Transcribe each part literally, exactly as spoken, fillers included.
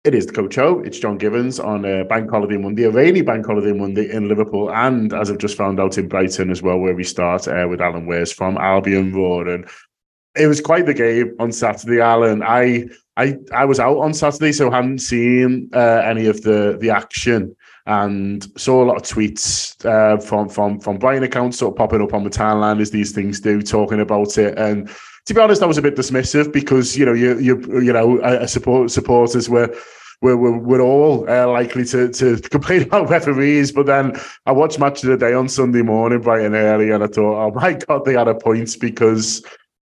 It is the Coach Show. It's John Givens on a bank holiday Monday, a rainy bank holiday Monday in Liverpool, and as I've just found out, in Brighton as well, where we start uh, with Alan Wears from Albion Roaring. It was quite the game on Saturday, Alan. I I I was out on Saturday, so hadn't seen uh, any of the the action, and saw a lot of tweets uh, from from from Brighton accounts sort of popping up on the timeline as these things do, talking about it. And to be honest, I was a bit dismissive because you know you you you know uh, support supporters were. We're, we're, we're all uh, likely to, to complain about referees, but then I watched Match of the Day on Sunday morning bright and early, and I thought, oh my God, they had a point, because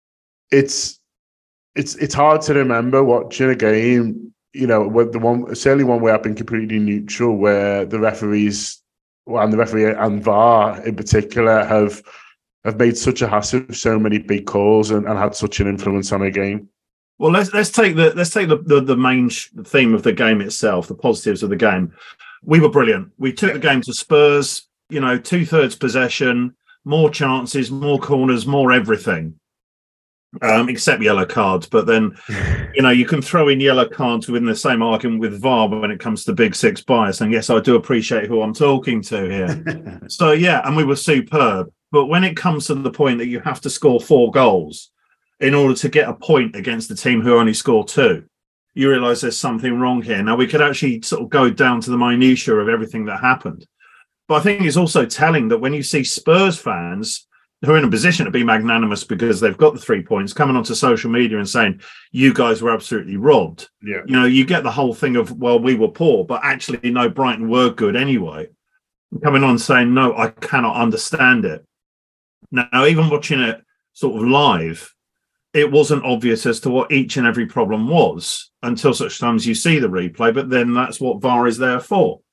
it's it's it's hard to remember watching a game, you know, with the one certainly one where I've been completely neutral, where the referees and the referee and V A R in particular have have made such a hassle of so many big calls and, and had such an influence on a game. Well, let's let's take the let's take the, the the main theme of the game itself, the positives of the game. We were brilliant. We took the game to Spurs. You know, two thirds possession, more chances, more corners, more everything, um, except yellow cards. But then, you know, you can throw in yellow cards within the same argument with V A R when it comes to Big Six bias. And yes, I do appreciate who I'm talking to here. So yeah, and we were superb. But when it comes to the point that you have to score four goals in order to get a point against the team who only score two, you realise there's something wrong here. Now, we could actually sort of go down to the minutiae of everything that happened. But I think it's also telling that when you see Spurs fans who are in a position to be magnanimous because they've got the three points coming onto social media and saying, you guys were absolutely robbed. Yeah. You know, you get the whole thing of, well, we were poor, but actually, no, Brighton were good anyway. Coming on saying, no, I cannot understand it. Now, even watching it sort of live, it wasn't obvious as to what each and every problem was until such times you see the replay, but then that's what V A R is there for.